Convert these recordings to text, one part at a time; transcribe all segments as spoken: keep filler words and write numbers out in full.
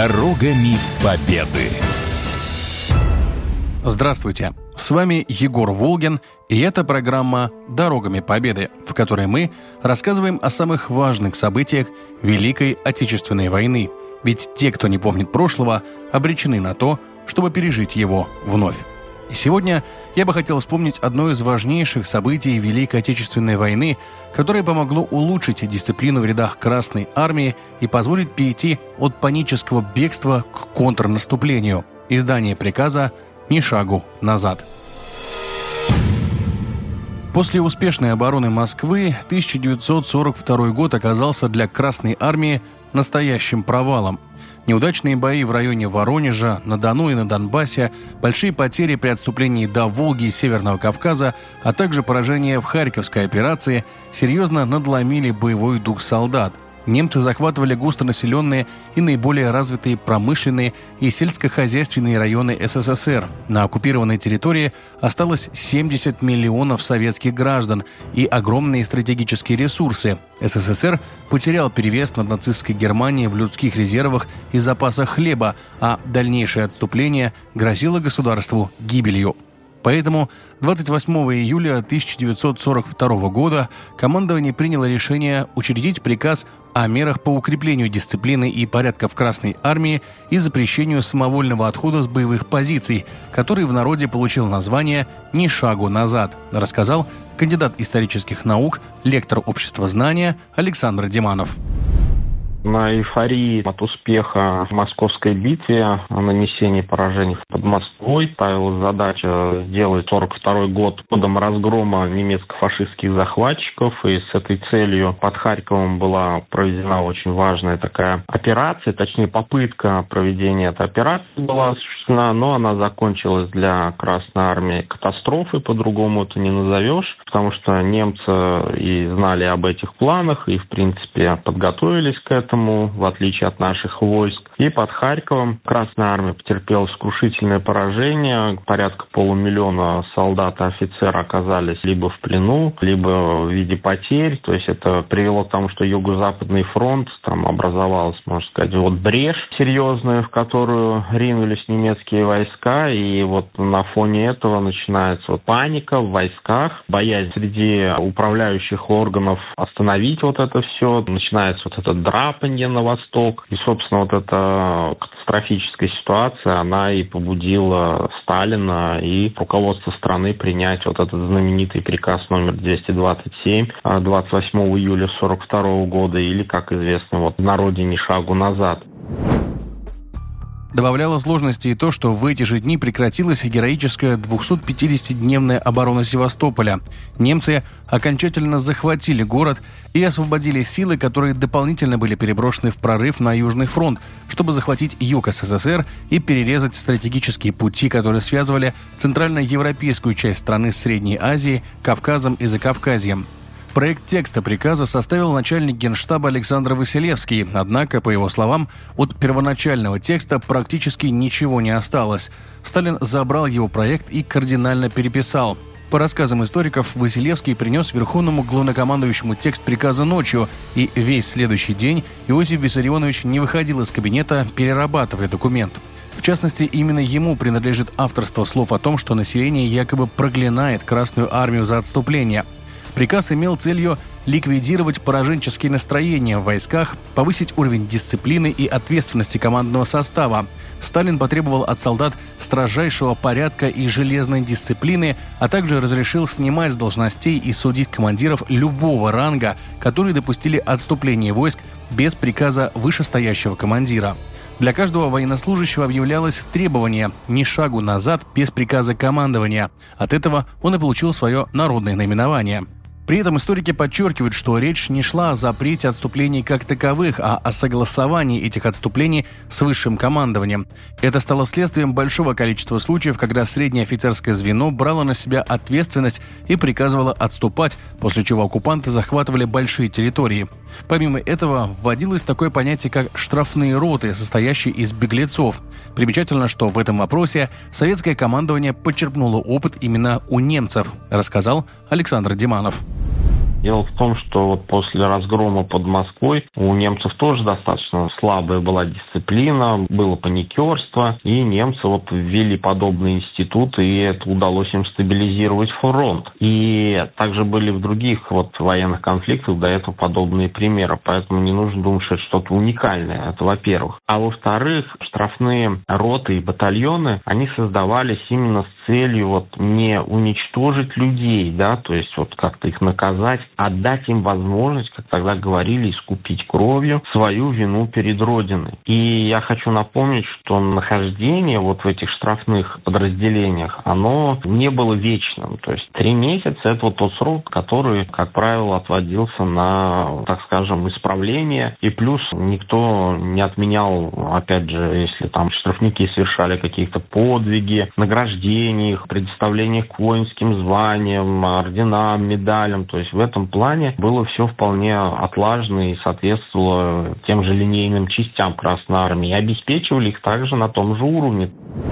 Дорогами Победы. Здравствуйте, с вами Егор Волгин, и это программа «Дорогами Победы», в которой мы рассказываем о самых важных событиях Великой Отечественной войны. Ведь те, кто не помнит прошлого, обречены на то, чтобы пережить его вновь. И сегодня я бы хотел вспомнить одно из важнейших событий Великой Отечественной войны, которое помогло улучшить дисциплину в рядах Красной Армии и позволить перейти от панического бегства к контрнаступлению – издание приказа «Ни шагу назад». После успешной обороны Москвы тысяча девятьсот сорок второй год оказался для Красной Армии настоящим провалом. Неудачные бои в районе Воронежа, на Дону и на Донбассе, большие потери при отступлении до Волги и Северного Кавказа, а также поражение в Харьковской операции серьезно надломили боевой дух солдат. Немцы захватывали густонаселенные и наиболее развитые промышленные и сельскохозяйственные районы СССР. На оккупированной территории осталось семьдесят миллионов советских граждан и огромные стратегические ресурсы. СССР потерял перевес над нацистской Германией в людских резервах и запасах хлеба, а дальнейшее отступление грозило государству гибелью. Поэтому двадцать восьмого июля тысяча девятьсот сорок второго года командование приняло решение учредить приказ о мерах по укреплению дисциплины и порядка в Красной Армии и запрещению самовольного отхода с боевых позиций, который в народе получил название «Ни шагу назад», рассказал кандидат исторических наук, лектор общества знания Александр Диманов. На эйфории от успеха в Московской битве, о нанесении поражений под Москвой, ставилась задача сделать сорок второй год годом разгрома немецко-фашистских захватчиков, и с этой целью под Харьковом была проведена очень важная такая операция, точнее попытка проведения этой операции была осуществлена, но она закончилась для Красной Армии катастрофой, по-другому это не назовешь, потому что немцы и знали об этих планах, и в принципе подготовились к этому, в отличие от наших войск. И под Харьковом Красная Армия потерпела сокрушительное поражение. Порядка полумиллиона солдат и офицеров оказались либо в плену, либо в виде потерь. То есть это привело к тому, что Юго-Западный фронт, там образовалась, можно сказать, вот брешь серьезная, в которую ринулись немецкие войска. И вот на фоне этого начинается вот паника в войсках, боязнь среди управляющих органов остановить вот это все. Начинается вот этот драп на восток. И, собственно, вот эта катастрофическая ситуация, она и побудила Сталина и руководство страны принять вот этот знаменитый приказ номер двести двадцать семь двадцать восьмого июля сорок второго года, или, как известно, вот в народе «Ни шагу назад». Добавляло сложности и то, что в эти же дни прекратилась героическая двухсотпятидесятидневная оборона Севастополя. Немцы окончательно захватили город и освободили силы, которые дополнительно были переброшены в прорыв на Южный фронт, чтобы захватить юг СССР и перерезать стратегические пути, которые связывали центральноевропейскую часть страны с Средней Азией, Кавказом и Закавказьем. Проект текста приказа составил начальник Генштаба Александр Василевский, однако, по его словам, от первоначального текста практически ничего не осталось. Сталин забрал его проект и кардинально переписал. По рассказам историков, Василевский принес верховному главнокомандующему текст приказа ночью, и весь следующий день Иосиф Виссарионович не выходил из кабинета, перерабатывая документ. В частности, именно ему принадлежит авторство слов о том, что население якобы проклинает Красную Армию за отступление. Приказ имел целью ликвидировать пораженческие настроения в войсках, повысить уровень дисциплины и ответственности командного состава. Сталин потребовал от солдат строжайшего порядка и железной дисциплины, а также разрешил снимать с должностей и судить командиров любого ранга, которые допустили отступление войск без приказа вышестоящего командира. Для каждого военнослужащего объявлялось требование «ни шагу назад» без приказа командования. От этого он и получил свое народное наименование. При этом историки подчеркивают, что речь не шла о запрете отступлений как таковых, а о согласовании этих отступлений с высшим командованием. Это стало следствием большого количества случаев, когда среднее офицерское звено брало на себя ответственность и приказывало отступать, после чего оккупанты захватывали большие территории. Помимо этого, вводилось такое понятие, как штрафные роты, состоящие из беглецов. Примечательно, что в этом вопросе советское командование подчерпнуло опыт именно у немцев, рассказал Александр Диманов. Дело в том, что вот после разгрома под Москвой у немцев тоже достаточно слабая была дисциплина, было паникерство, и немцы вот ввели подобные институты, и это удалось им стабилизировать фронт. И также были в других вот военных конфликтах до этого подобные примеры, поэтому не нужно думать, что это что-то уникальное, это во-первых. А во-вторых, штрафные роты и батальоны, они создавались именно с целью вот не уничтожить людей, да, то есть вот как-то их наказать, а дать им возможность, как тогда говорили, искупить кровью свою вину перед Родиной. И я хочу напомнить, что нахождение вот в этих штрафных подразделениях, оно не было вечным. То есть три месяца – это вот тот срок, который, как правило, отводился на, так скажем, исправление. И плюс никто не отменял, опять же, если там штрафники совершали какие-то подвиги, награждения их, предоставление их к воинским званиям, орденам, медалям. То есть в этом плане было все вполне отлажено и соответствовало тем же линейным частям Красной Армии. И обеспечивали их также на том же уровне.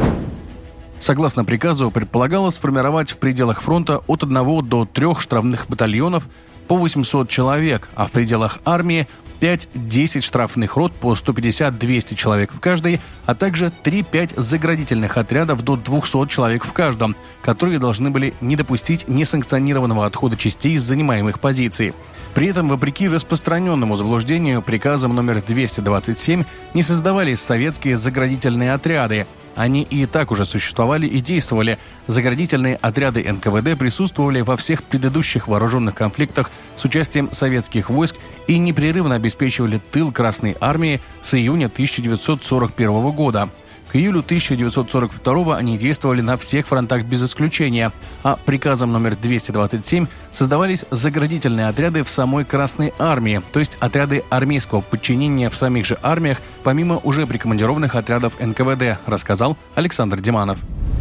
Согласно приказу, предполагалось сформировать в пределах фронта от одного до трех штрафных батальонов по восемьсот человек, а в пределах армии пять-десять штрафных рот по сто пятьдесят - двести человек в каждой, а также три-пять заградительных отрядов до двухсот человек в каждом, которые должны были не допустить несанкционированного отхода частей с занимаемых позиций. При этом, вопреки распространенному заблуждению, приказом номер двести двадцать семь не создавались советские заградительные отряды. Они и так уже существовали и действовали. Заградительные отряды эн ка вэ дэ присутствовали во всех предыдущих вооруженных конфликтах с участием советских войск и непрерывно обеспечивали тыл Красной Армии с июня тысяча девятьсот сорок первого года. К июлю тысяча девятьсот сорок второго они действовали на всех фронтах без исключения, а приказом номер двести двадцать семь создавались заградительные отряды в самой Красной Армии, то есть отряды армейского подчинения в самих же армиях, помимо уже прикомандированных отрядов эн ка вэ дэ, рассказал Александр Диманов.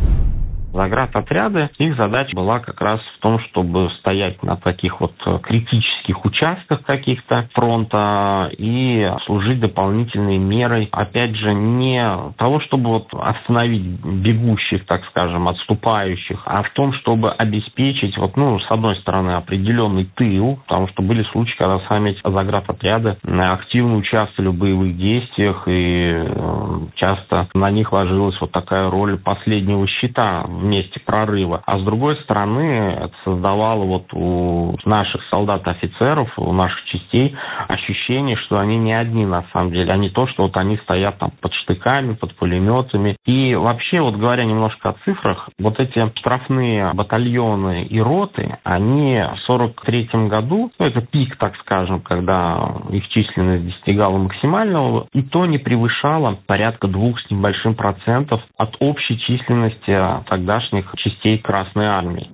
Заградотряды, их задача была как раз в том, чтобы стоять на таких вот критических участках каких-то фронта и служить дополнительной мерой, опять же, не того, чтобы вот остановить бегущих, так скажем, отступающих, а в том, чтобы обеспечить, вот, ну, с одной стороны, определенный тыл, потому что были случаи, когда сами эти заградотряды активно участвовали в боевых действиях, и часто на них ложилась вот такая роль последнего щита в месте прорыва. А с другой стороны, это создавало вот у наших солдат и офицеров, у наших частей ощущение, что они не одни на самом деле, а не то, что вот они стоят там под штыками, под пулеметами. И вообще, вот говоря немножко о цифрах, вот эти штрафные батальоны и роты, они в сорок третьем году, ну это пик, так скажем, когда их численность достигала максимального, и то не превышала порядка двух с небольшим процентов от общей численности тогда частей Красной Армии.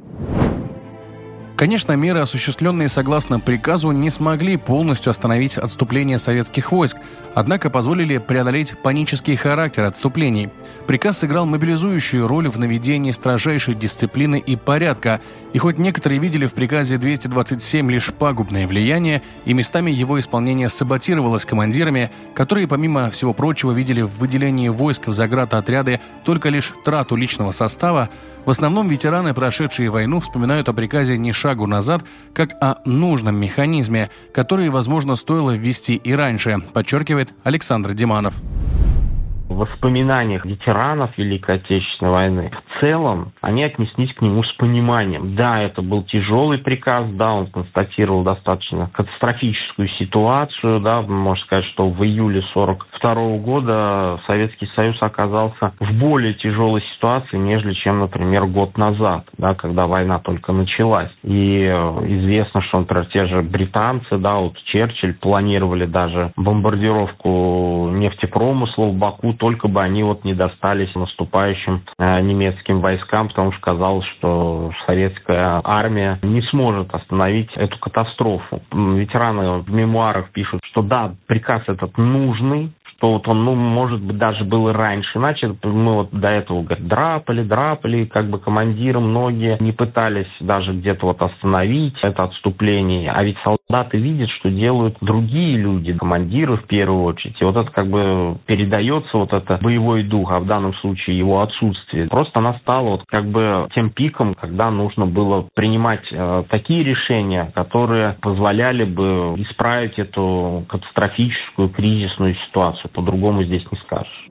Конечно, меры, осуществленные согласно приказу, не смогли полностью остановить отступление советских войск, однако позволили преодолеть панический характер отступлений. Приказ сыграл мобилизующую роль в наведении строжайшей дисциплины и порядка, и хоть некоторые видели в приказе двести двадцать семь лишь пагубное влияние, и местами его исполнение саботировалось командирами, которые, помимо всего прочего, видели в выделении войск в заградотряды только лишь трату личного состава, в основном ветераны, прошедшие войну, вспоминают о приказе не шагу назад, как о нужном механизме, который, возможно, стоило ввести и раньше, подчеркивает Александр Диманов. В воспоминаниях ветеранов Великой Отечественной войны в целом они отнеслись к нему с пониманием. Да, это был тяжелый приказ, да, он констатировал достаточно катастрофическую ситуацию, да, можно сказать, что в июле сорок второго года Советский Союз оказался в более тяжелой ситуации, нежели чем, например, год назад, да, когда война только началась. И известно, что, например, те же британцы, да, вот Черчилль планировали даже бомбардировку нефтепромысла в Баку, только бы они вот не достались наступающим э, немецким войскам, потому что казалось, что советская армия не сможет остановить эту катастрофу. Ветераны в мемуарах пишут, что да, приказ этот нужный, что вот он, ну, может быть, даже был и раньше. Иначе мы вот до этого, говорит, драпали, драпали, как бы командиры многие не пытались даже где-то вот остановить это отступление. А ведь солдаты видят, что делают другие люди, командиры в первую очередь. И вот это как бы передается, вот это боевой дух, а в данном случае его отсутствие. Просто она стала вот как бы тем пиком, когда нужно было принимать э, такие решения, которые позволяли бы исправить эту катастрофическую кризисную ситуацию. По-другому здесь не скажешь.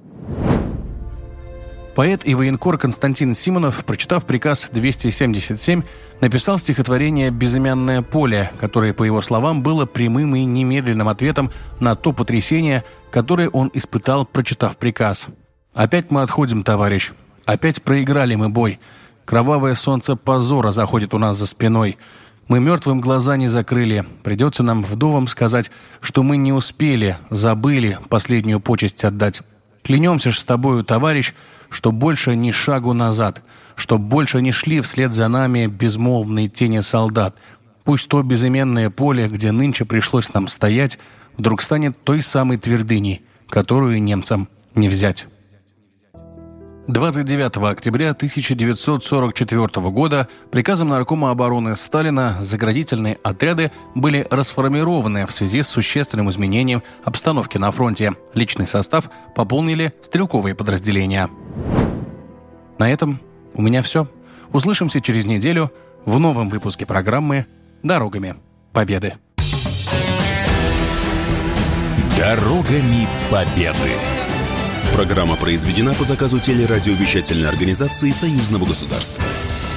Поэт и военкор Константин Симонов, прочитав приказ двести семьдесят семь, написал стихотворение «Безымянное поле», которое, по его словам, было прямым и немедленным ответом на то потрясение, которое он испытал, прочитав приказ. «Опять мы отходим, товарищ. Опять проиграли мы бой. Кровавое солнце позора заходит у нас за спиной. Мы мертвым глаза не закрыли. Придется нам вдовам сказать, что мы не успели, забыли последнюю почесть отдать. Клянемся ж с тобою, товарищ, что больше ни шагу назад, что больше не шли вслед за нами безмолвные тени солдат. Пусть то безыменное поле, где нынче пришлось нам стоять, вдруг станет той самой твердыней, которую немцам не взять». двадцать девятого октября тысяча девятьсот сорок четвёртого года приказом Наркома обороны Сталина заградительные отряды были расформированы в связи с существенным изменением обстановки на фронте. Личный состав пополнили стрелковые подразделения. На этом у меня все. Услышимся через неделю в новом выпуске программы «Дорогами Победы». Дорогами Победы. Программа произведена по заказу телерадиовещательной организации Союзного государства.